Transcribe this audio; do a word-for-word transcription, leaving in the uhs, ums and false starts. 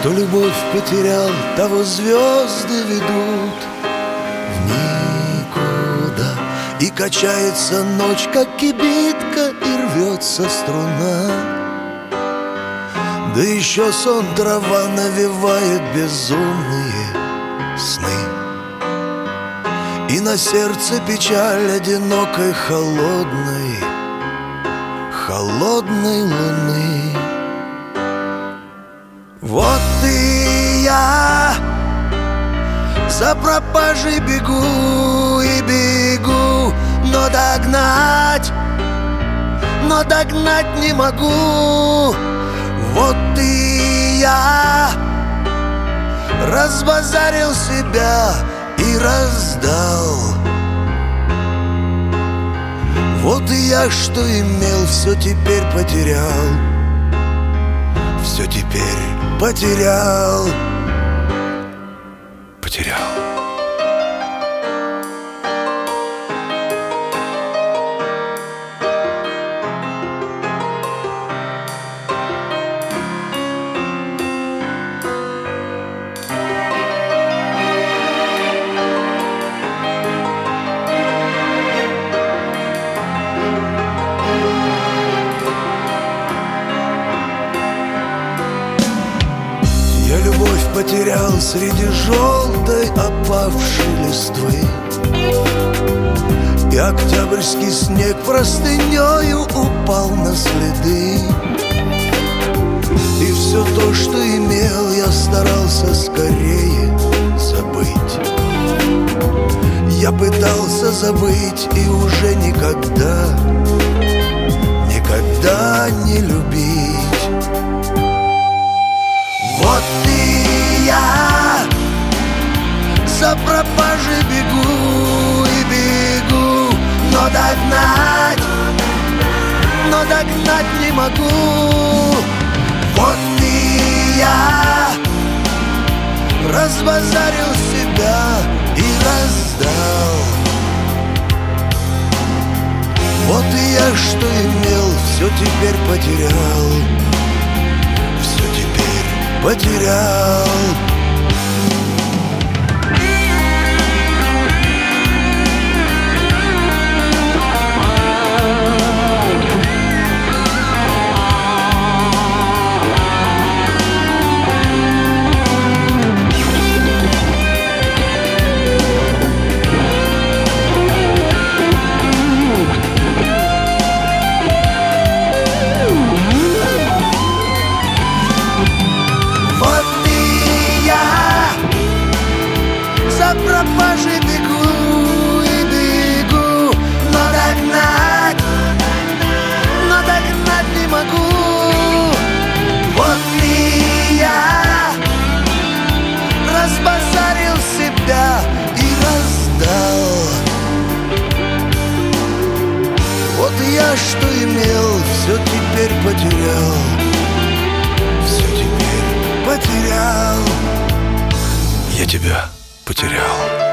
Кто любовь потерял, того звезды ведут в никуда. И качается ночь, как кибитка, и рвется струна. Да еще сон трава навевает безумные сны. И на сердце печаль одинокой холодной, холодной луны. Вот и я за пропажей бегу и бегу, но догнать, но догнать не могу. Вот и я разбазарил себя и раздал. Вот и я, что имел, все теперь потерял. Все теперь потерял. Потерял. Я любовь потерял среди желтой опавшей листвы, и октябрьский снег простынею упал на следы. И все то, что имел, я старался скорее забыть. Я пытался забыть и уже никогда, никогда не любить. Вот и я за пропажей бегу и бегу, но догнать, но догнать не могу. Вот и я разбазарил себя и раздал. Вот и я, что имел, все теперь потерял. Все теперь потерял. За пропажей бегу и бегу, но догнать, но догнать не могу. Вот и я разбазарил себя и раздал. Вот и я, что имел, все теперь потерял. Все теперь потерял. Я тебя потерял.